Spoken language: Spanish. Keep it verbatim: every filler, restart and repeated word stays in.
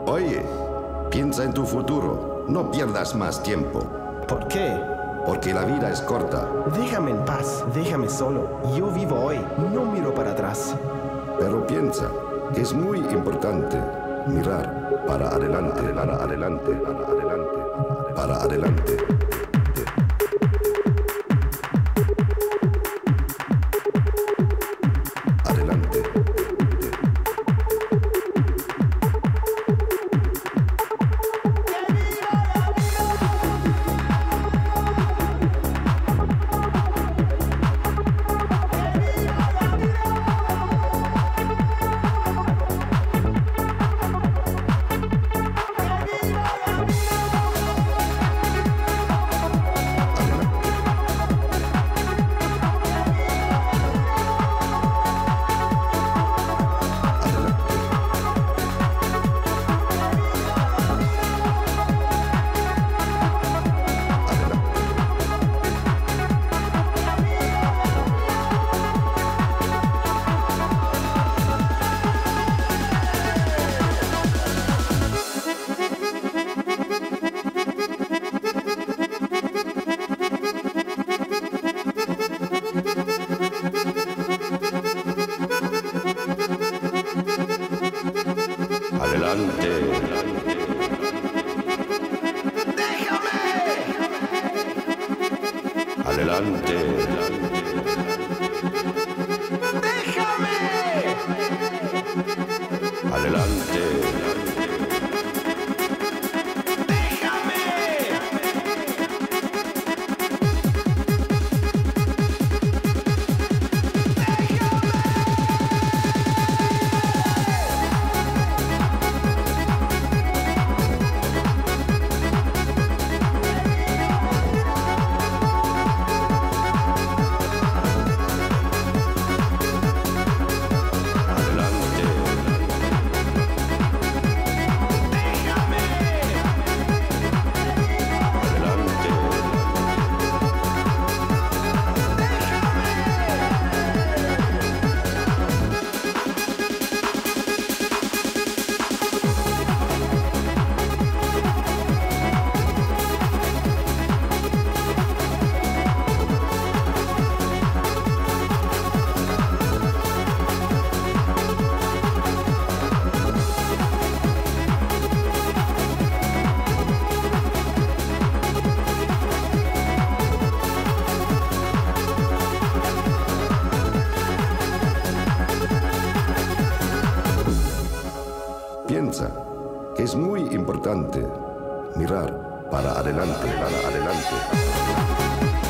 Oye, piensa en tu futuro. No pierdas más tiempo. ¿Por qué? Porque la vida es corta. Déjame en paz, déjame solo. Yo vivo hoy, no miro para atrás. Pero piensa que es muy importante mirar para adelante, para adelante, para adelante, para adelante. Adelante. Adelante. ¡Déjame! Adelante. ¡Déjame! Piensa que es muy importante mirar para adelante, para adelante.